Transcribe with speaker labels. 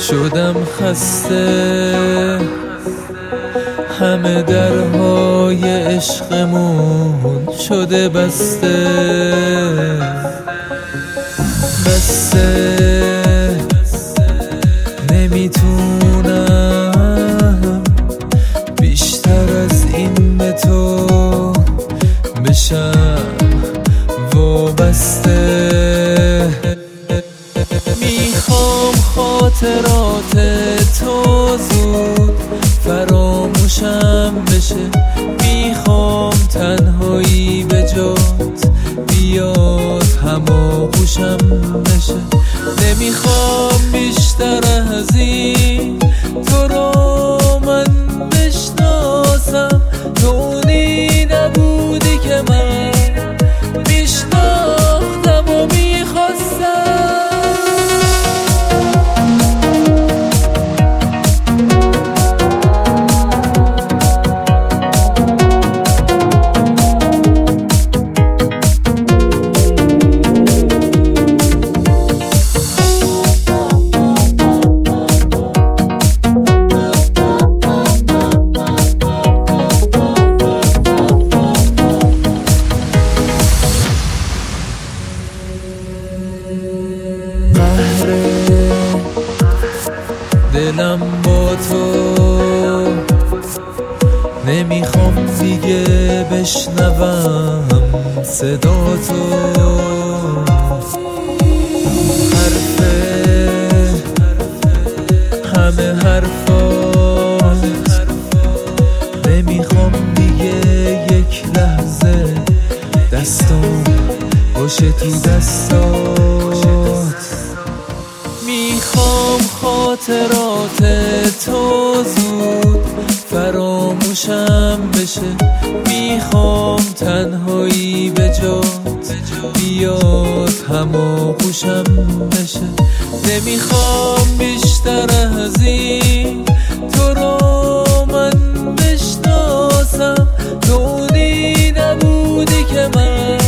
Speaker 1: شدم خسته، همه درهای عشقمون شده بسته نمیتونم بیشتر از این به تو بشم وابسته. میخوام خاطرات تو زود فراموشم بشه، میخوام تنهایی به جات بیاد هماغوشم بشه. نمیخوام بیشتر از این تو رو من بشناسم، تو اونی نبودی که من میشناختم و میخواستم. دلم با تو نمیخوام دیگه بشنوم صدا تو، همه حرفات نمیخوام دیگه یک لحظه دستم باشه تو دستات. میخوام خاطرات تو زود فراموشم بشه، میخوام تنهایی به جات بیاد هماغوشم بشه. نمیخوام بیشتر از این تو رو من بشناسم، تو اونی نبودی که من